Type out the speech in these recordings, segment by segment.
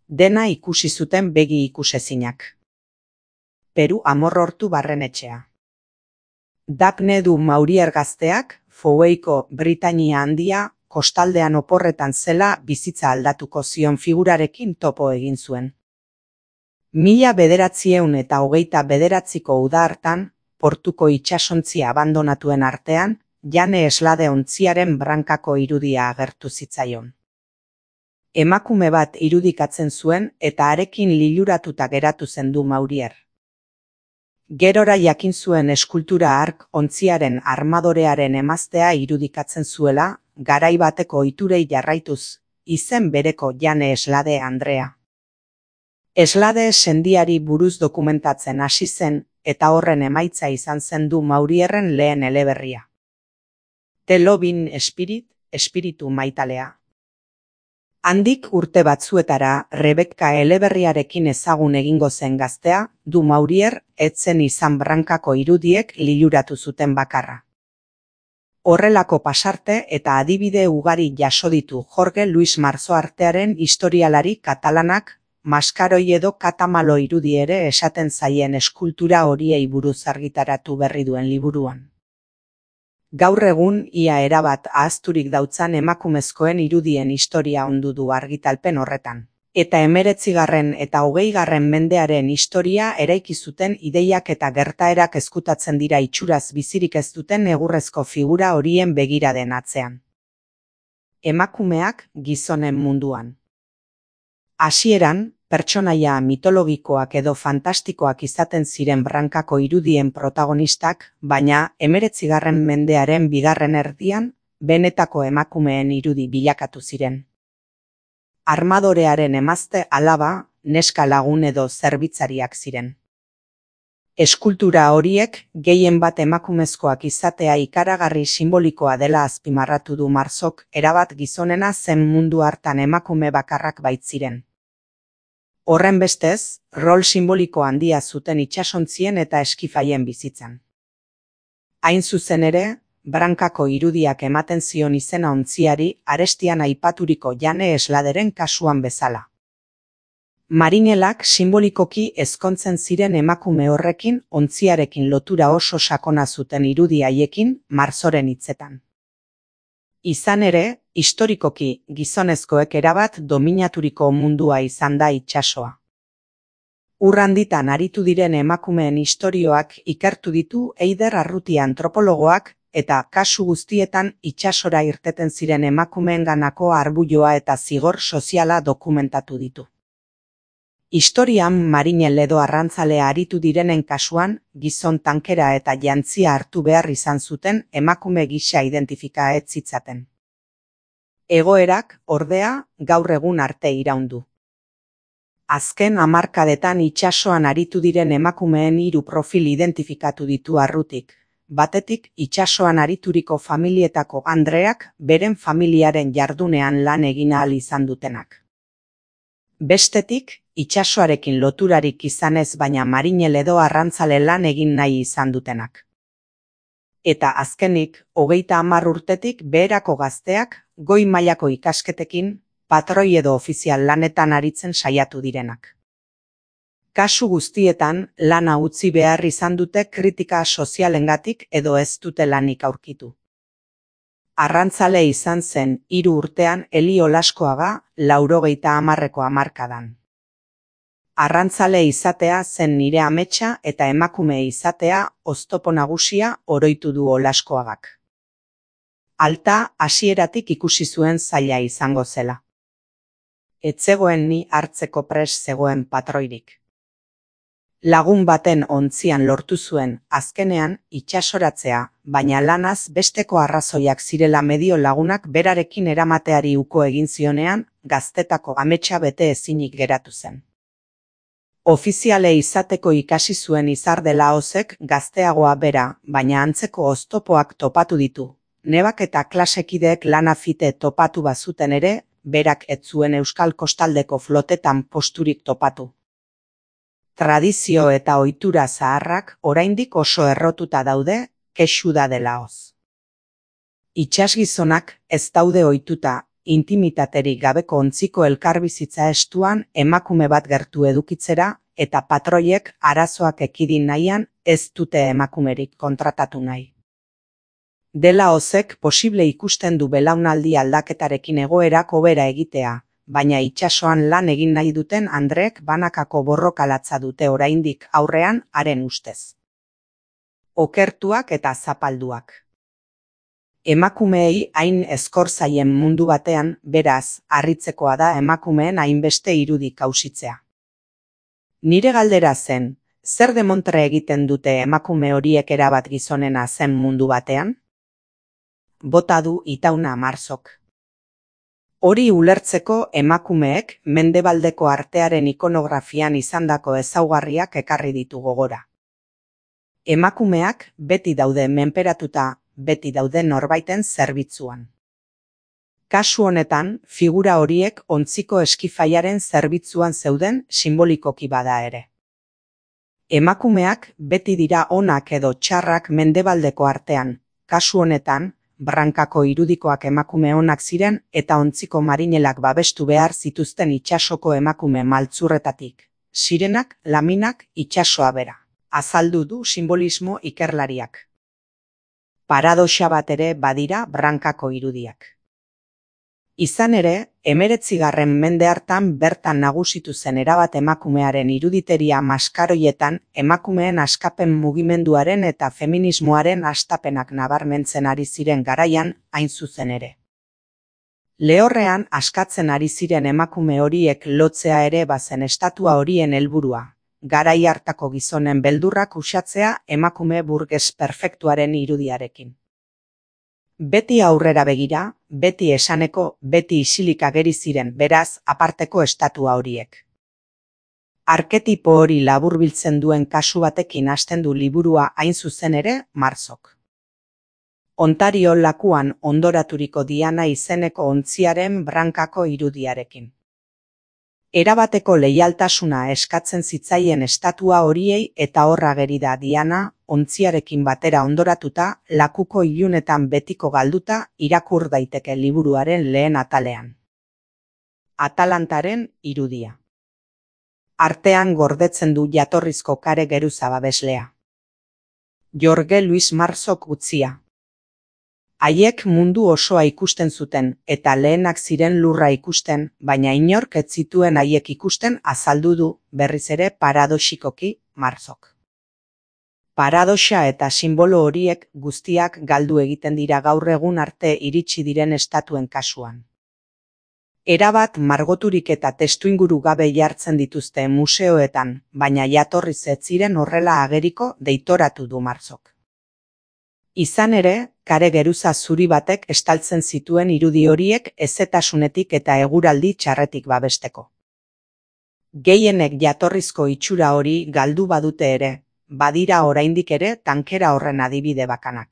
dena ikusi zuten begi ikusezinak. Peru Amorrortu Barrenetxea. Daphne du Maurier gazteak, Foueiko Britainia Handia, kostaldean oporretan zela bizitza aldatuko zion figurarekin topo egin zuen. 1929ko uda hartan, portuko itsasontzia abandonatuen artean, Jane Eslade ontziaren brankako irudia agertu zitzaion. Emakume bat irudikatzen zuen eta harekin liluratuta geratu zen du Maurier. Gerora jakin zuen eskultura hark ontziaren armadorearen emaztea irudikatzen zuela, garai bateko ohiturei jarraituz, izen bereko Jane Eslade Andrea. Eslade sendiari buruz dokumentatzen hasi zen eta horren emaitza izan zen du Maurierren lehen eleberria. The Loving Spirit, espiritu maitalea. Handik urte batzuetara Rebekka eleberriarekin ezagun egingo zen gaztea, du Maurier etzen izan brankako irudiek liluratu zuten bakarra. Horrelako pasarte eta adibide ugari jaso ditu Jorge Luis Marzo artearen historialari katalanak, maskaroi edo katamalo irudi ere esaten zaien eskultura horiei buruz argitaratu berri duen liburuan. Gaur egun ia erabat ahazturik dautzan emakumezkoen irudien historia ondu du argitalpen horretan. Eta 19. eta 20. mendearen historia eraiki zuten ideiak eta gertaerak ezkutatzen dira itxuraz bizirik ez duten egurrezko figura horien begiraden atzean. Emakumeak gizonen munduan. Hasieran, pertsonaia mitologikoak edo fantastikoak izaten ziren brankako irudien protagonistak, baina 19. mendearen bigarren erdian, benetako emakumeen irudi bilakatu ziren. Armadorearen emazte alaba, neska lagun edo zerbitzariak ziren. Eskultura horiek gehien bat emakumezkoak izatea ikaragarri simbolikoa dela azpimarratu du Marzok, erabat gizonena zen mundu hartan emakume bakarrak baitziren. Horren bestez, rol simboliko handia zuten itsasontzien eta eskifaien bizitzan. Hain zuzen ere, brankako irudiak ematen zion izena ontziari arestian aipaturiko Jane Esladeren kasuan bezala. Marinelak simbolikoki ezkontzen ziren emakume horrekin ontziarekin lotura oso sakona zuten irudi haiekin Marzoren hitzetan. Izan ere, historikoki gizonezkoek erabat dominaturiko mundua izan da itsasoa. Ur handitan aritu diren emakumeen istorioak ikertu ditu Eider Arruti antropologoak eta kasu guztietan itsasora irteten ziren emakumeenganako arbuioa eta zigor soziala dokumentatu ditu. Historian marinel edo arrantzalea aritu direnen kasuan, gizon tankera eta jantzia hartu behar izan zuten emakume gisa identifika ez zitzaten. Egoerak, ordea, gaur egun arte iraundu. Azken hamarkadetan itsasoan aritu diren emakumeen 3 profil identifikatu ditu Arrutik. Batetik, itsasoan arituriko familietako Andreak beren familiaren jardunean lan egin ahal izan dutenak. Bestetik, itsasoarekin loturarik izanez baina marinel edo arrantzale lan egin nahi izan dutenak. Eta azkenik, 30 urtetik beherako gazteak, goi mailako ikasketekin, patroi edo ofizial lanetan aritzen saiatu direnak. Kasu guztietan, lana utzi behar izan dute kritika sozialengatik edo ez dute lanik aurkitu. Arrantzale izan zen 3 urtean Eli Olaskoaga 80ko hamarkadan. Arrantzale izatea zen nire ametsa eta emakume izatea oztopo nagusia oroitu du Olaskoagak. Alta hasieratik ikusi zuen zaila izango zela. Ez zegoen ni hartzeko prest zegoen patroirik. Lagun baten ontzian lortu zuen, azkenean, itsasoratzea, baina lanaz besteko arrazoiak zirela medio lagunak berarekin eramateari uko egin zionean, gaztetako ametsa bete ezinik geratu zen. Ofiziale izateko ikasi zuen Izarde Laozek gazteagoa bera, baina antzeko oztopoak topatu ditu. Nebak eta klasekideek lana fite topatu bazuten ere, berak ez zuen Euskal Kostaldeko flotetan posturik topatu. Tradizio eta ohitura zaharrak oraindik oso errotuta daude, kexu da Laoz. Itsasgizonak ez daude ohituta intimitaterik gabeko ontziko elkarbizitza estuan emakume bat gertu edukitzera eta patroiek arazoak ekidin nahian ez dute emakumerik kontratatu nahi. Dela hozek posible ikusten du belaunaldi aldaketarekin egoerak hobera egitea, baina itsasoan lan egin nahi duten andreek banakako borrokalatza dute oraindik aurrean haren ustez. Okertuak eta zapalduak. Emakumeei hain ezkor zaien mundu batean, beraz, harritzekoa da emakumeen hainbeste irudi kausitzea. Nire galdera zen, zer demontre egiten dute emakume horiek erabat gizonena zen mundu batean? Bota du Itauna Marzok. Hori ulertzeko emakumeek mendebaldeko artearen ikonografian izandako ezaugarriak ekarri ditu gogora. Emakumeak beti daude menperatuta, beti daude norbaiten zerbitzuan. Kasu honetan, figura horiek ontziko eskifaiaren zerbitzuan zeuden simbolikoki bada ere. Emakumeak beti dira onak edo txarrak mendebaldeko artean, kasu honetan, brankako irudikoak emakume onak ziren eta ontziko marinelak babestu behar zituzten itsasoko emakume maltzurretatik, sirenak, laminak, itsasoa bera. Azaldu du simbolismo ikerlariak. Paradoxa bat ere badira brankako irudiak. Izan ere, 19. mende hartan bertan nagusitu zen erabat emakumearen iruditeria maskaroietan emakumeen askapen mugimenduaren eta feminismoaren hastapenak nabarmentzen ari ziren garaian hain zuzen ere. Lehorrean askatzen ari ziren emakume horiek lotzea ere bazen estatua horien helburua. Garai hartako gizonen beldurrak uxatzea emakume burges perfektuaren irudiarekin. Beti aurrera begira, beti esaneko, beti isilik ageri ziren, beraz, aparteko estatua horiek. Arketipo hori laburbiltzen duen kasu batekin hasten du liburua hain zuzen ere Marzok. Ontario lakuan ondoraturiko Diana izeneko ontziaren brankako irudiarekin. Erabateko leialtasuna eskatzen zitzaien estatua horiei eta horra geri da Diana, ontziarekin batera ondoratuta, lakuko ilunetan betiko galduta irakur daiteke liburuaren lehen atalean. Atalantaren irudia. Artean gordetzen du jatorrizko Kare Geruza babeslea. Jorge Luis Marzok utzia. Haiek mundu osoa ikusten zuten, eta lehenak ziren lurra ikusten, baina inork ez zituen haiek ikusten azaldu du, berriz ere paradoxikoki, Marzok. Paradoxa eta simbolo horiek guztiak galdu egiten dira gaur egun arte iritsi diren estatuen kasuan. Erabat margoturik eta testuinguru gabe jartzen dituzte museoetan, baina jatorriz ez ziren horrela ageriko deitoratu du Marzok. Izan ere, Kare Geruza zuri batek estaltzen zituen irudi horiek ezetasunetik eta eguraldi txarretik babesteko. Gehienek jatorrizko itxura hori galdu badute ere, badira oraindik ere tankera horren adibide bakanak.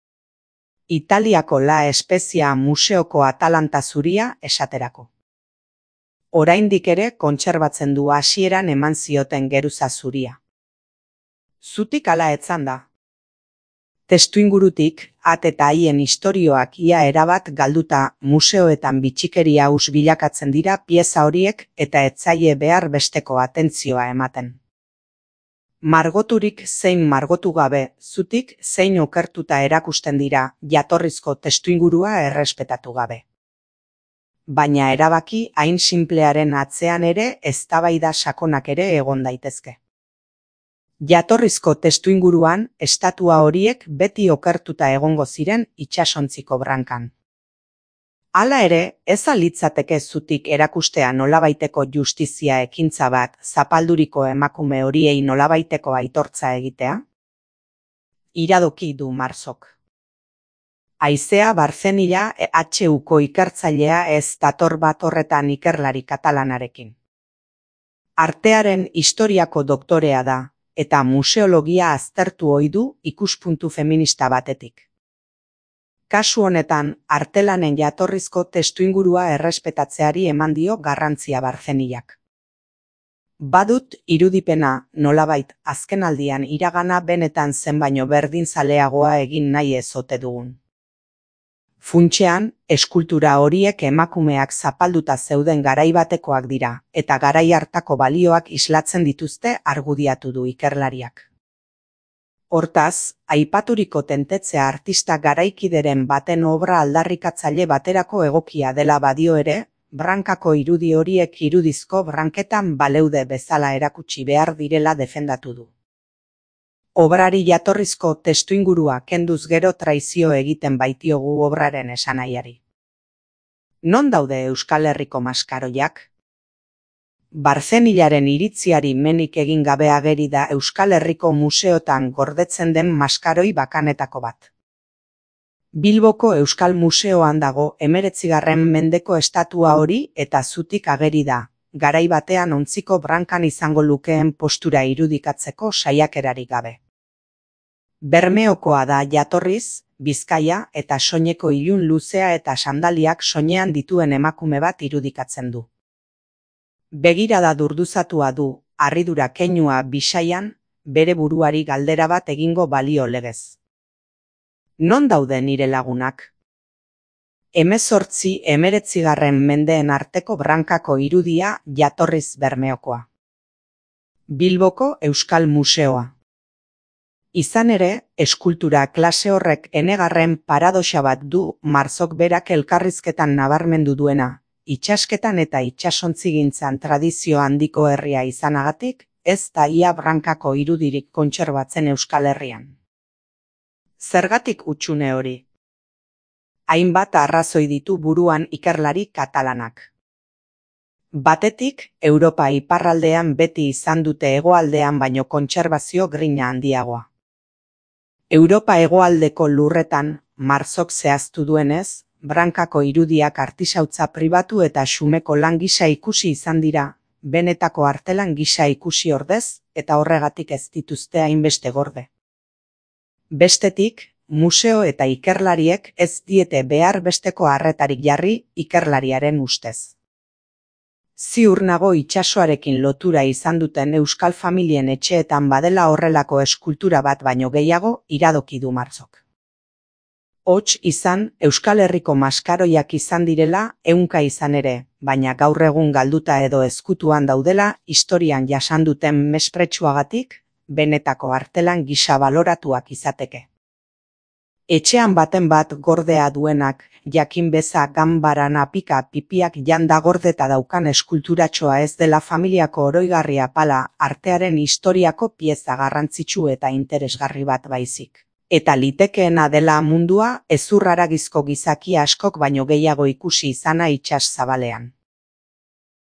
Italiako La Spezia museoko Atalanta zuria esaterako. Oraindik ere kontserbatzen du hasieran eman zioten geruza zuria. Zutik ala etzan da. Testuingurutik, at eta haien istorioak ia erabat galduta museoetan bitxikeria hus bilakatzen dira pieza horiek eta etzaie behar besteko atentzioa ematen. Margoturik zein margotu gabe, zutik zein okertuta erakusten dira jatorrizko testuingurua errespetatu gabe. Baina erabaki hain sinplearen atzean ere eztabaida sakonak ere egon daitezke. Jatorrizko testuinguruan, estatua horiek beti okertuta egongo ziren itsasontziko brankan. Hala ere, ez litzateke zutik erakustea nolabaiteko justizia ekintza bat zapalduriko emakume horiei nolabaiteko aitortza egitea? Iradoki du Marzok. Haizea Barzenila HUko ikertzailea ez dator bat horretan ikerlari katalanarekin. Artearen historiako doktorea da, eta museologia aztertu ohi du ikuspuntu feminista batetik. Kasu honetan, artelanen jatorrizko testuingurua errespetatzeari eman dio garrantzia Barzenilak. Badut irudipena, nolabait, azkenaldian iragana benetan zen baino berdinzaleagoa egin nahi ez ote dugun. Funtsean, eskultura horiek emakumeak zapalduta zeuden garai batekoak dira, eta garai hartako balioak islatzen dituzte argudiatu du ikerlariak. Hortaz, aipaturiko tentetzea artista garaikideren baten obra aldarrikatzaile baterako egokia dela badio ere, brankako irudi horiek irudizko branketan baleude bezala erakutsi behar direla defendatu du. Obrari jatorrizko testuingurua kenduz gero traizio egiten baitiogu obraren esanahiari. Non daude Euskal Herriko maskaroiak? Barzenilaren iritziari menik egin gabe ageri da Euskal Herriko museotan gordetzen den maskaroi bakanetako bat. Bilboko Euskal Museoan dago 19. mendeko estatua hori eta zutik ageri da, garai batean ontziko brankan izango lukeen postura irudikatzeko saiakerarik gabe. Bermeokoa da jatorriz, Bizkaia eta soineko ilun luzea eta sandaliak soinean dituen emakume bat irudikatzen du. Begirada durduzatua du, harridura keinua bisaian, bere buruari galdera bat egingo balio legez. Non daude nire lagunak? 18–19 mendeen arteko brankako irudia jatorriz Bermeokoa. Bilboko Euskal Museoa. Izan ere, eskultura klase horrek enegarren paradoxa bat du Marzok berak elkarrizketan nabarmendu duena, itsasketan eta itsasontzigintzan tradizio handiko herria izanagatik, ez da ia brankako irudirik kontserbatzen Euskal Herrian. Zergatik hutsune hori? Hainbat arrazoi ditu buruan ikerlari katalanak. Batetik, Europa iparraldean beti izan dute hegoaldean baino kontserbazio grina handiagoa. Europa hegoaldeko lurretan, Marzok zehaztu duenez, brankako irudiak artisautza pribatu eta xumeko lan gisa ikusi izan dira, benetako artelan gisa ikusi ordez, eta horregatik ez dituzte hainbeste gorde. Bestetik, museo eta ikerlariek ez diete behar besteko arretarik jarri ikerlariaren ustez. Ziur nago itsasoarekin lotura izan duten euskal familien etxeetan badela horrelako eskultura bat baino gehiago iradoki du Marzok. Hots izan, Euskal Herriko maskaroiak izan direla ehunka izan ere, baina gaur egun galduta edo ezkutuan daudela historian jasan duten mespretsuagatik, benetako artelan gisa baloratuak izateke. Etxean baten bat gordea duenak, jakin beza ganbaran apika pipiak janda gordeta daukan eskulturatxoa ez dela familiako oroigarria pala artearen historiako pieza garrantzitsu eta interesgarri bat baizik. Eta litekeena dela mundua hezurraragizko gizaki askok baino gehiago ikusi izana itsas zabalean.